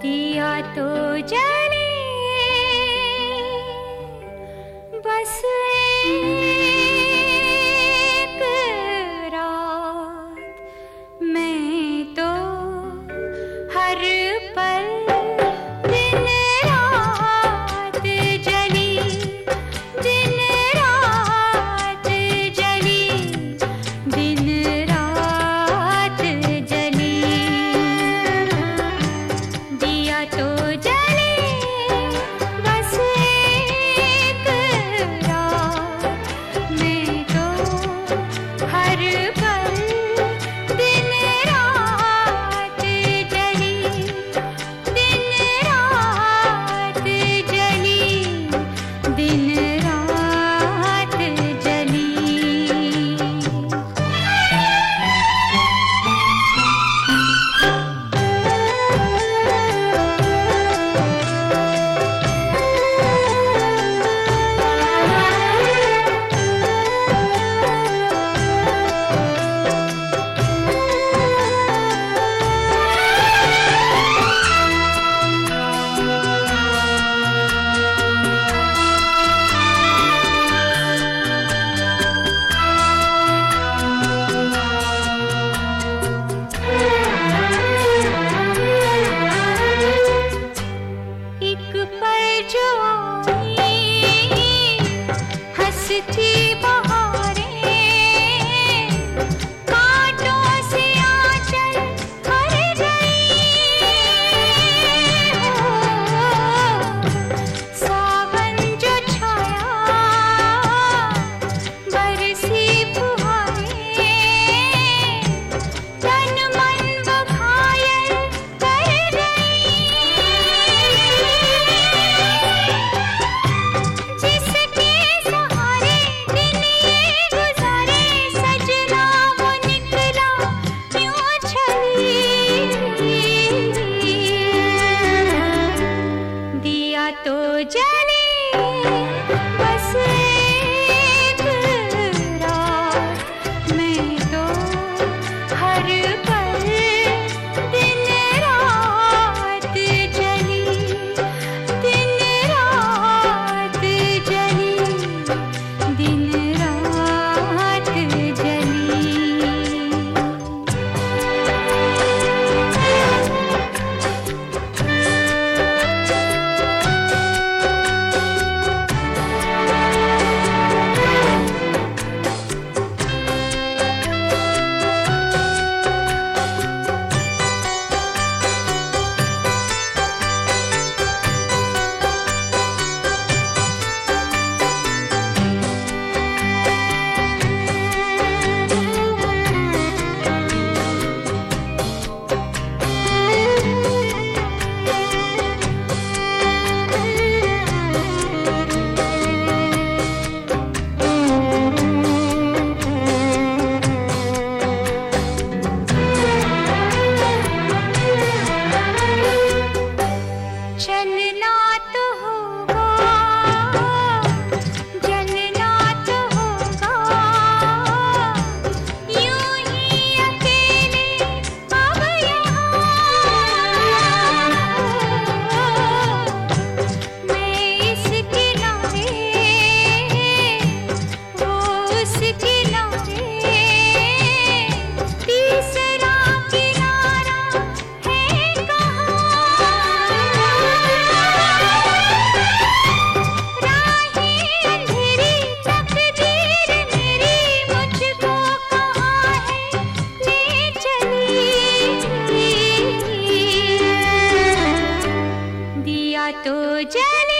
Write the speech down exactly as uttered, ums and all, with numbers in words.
दिया तो जले बस एक रात, मैं तो हर पल दिन रात जली, दिन रात जली, दिन रात जली। दिया तो जले बस एक रात, मैं तो हर पल दिन रात जली, दिन रात जली, दिन रात जली। एक पल जो आई हंसती बहारें, कांटों से आंचल भर गई हो। सावन जो छाया बरसी फुहारें, तन मन वो घायल कर गई। जिसके सहारे दिन ये गुजारे, सजना वो निकला यूं छली। दिया तो जले बस एक रात, मैं तो हर पल दिन रात जली, दिन रात जली, दिन रात जली। चलना तो होगा, जलना तो होगा, यूं ही अकेले अब यहाँ। मैं इस किनारे, वो उस किनारे, तीसरा किनारा है कहाँ। राहें अंधेरी तकदीर मेरी मुझको कहाँ है ले चली। दिया तो जले